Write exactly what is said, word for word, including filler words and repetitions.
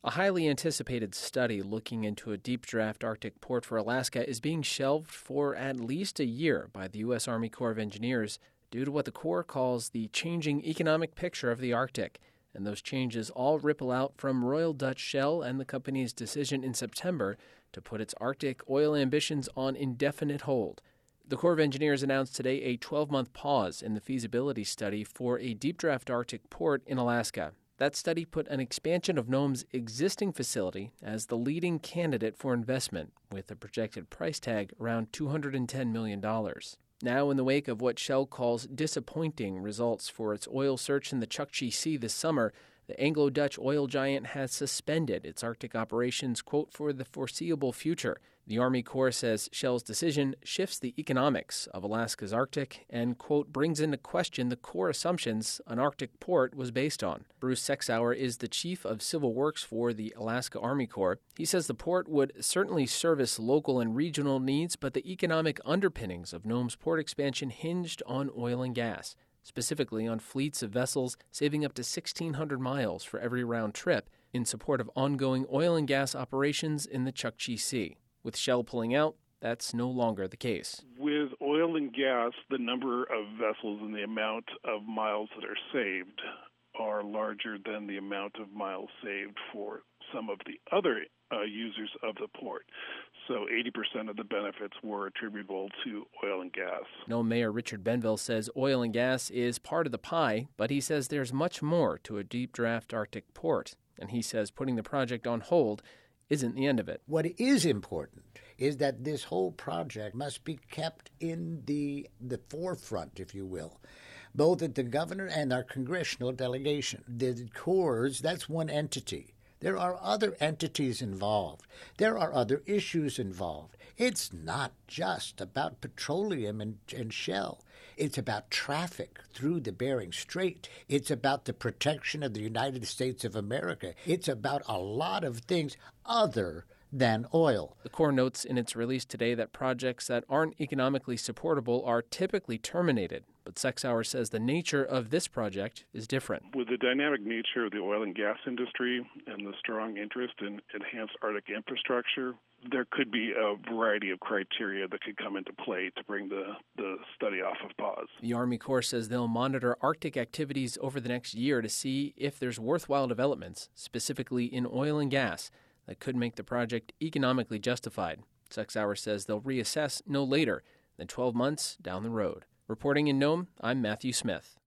A highly anticipated study looking into a deep draft Arctic port for Alaska is being shelved for at least a year by the U S. Army Corps of Engineers due to what the Corps calls the changing economic picture of the Arctic. And those changes all ripple out from Royal Dutch Shell and the company's decision in September to put its Arctic oil ambitions on indefinite hold. The Corps of Engineers announced today a twelve-month pause in the feasibility study for a deep draft Arctic port in Alaska. That study put an expansion of NOM's existing facility as the leading candidate for investment, with a projected price tag around two hundred ten million dollars. Now, in the wake of what Shell calls disappointing results for its oil search in the Chukchi Sea this summer, the Anglo-Dutch oil giant has suspended its Arctic operations, quote, for the foreseeable future. The Army Corps says Shell's decision shifts the economics of Alaska's Arctic and, quote, brings into question the core assumptions an Arctic port was based on. Bruce Sexauer is the chief of civil works for the Alaska Army Corps. He says the port would certainly service local and regional needs, but the economic underpinnings of NOM's port expansion hinged on oil and gas, specifically on fleets of vessels saving up to sixteen hundred miles for every round trip in support of ongoing oil and gas operations in the Chukchi Sea. With Shell pulling out, that's no longer the case. With oil and gas, the number of vessels and the amount of miles that are saved are larger than the amount of miles saved for some of the other uh, users of the port. So eighty percent of the benefits were attributable to oil and gas. NOM Mayor Richard Benville says oil and gas is part of the pie, but he says there's much more to a deep draft Arctic port. And he says putting the project on hold isn't the end of it. What is important is that this whole project must be kept in the the forefront, if you will, both at the governor and our congressional delegation. The Corps, that's one entity. There are other entities involved. There are other issues involved. It's not just about petroleum and, and Shell. It's about traffic through the Bering Strait. It's about the protection of the United States of America. It's about a lot of things other than oil. The Corps notes in its release today that projects that aren't economically supportable are typically terminated. But Sexauer says the nature of this project is different. With the dynamic nature of the oil and gas industry and the strong interest in enhanced Arctic infrastructure, there could be a variety of criteria that could come into play to bring the, the study off of pause. The Army Corps says they'll monitor Arctic activities over the next year to see if there's worthwhile developments, specifically in oil and gas, that could make the project economically justified. Sexauer says they'll reassess no later than twelve months down the road. Reporting in Nome, I'm Matthew Smith.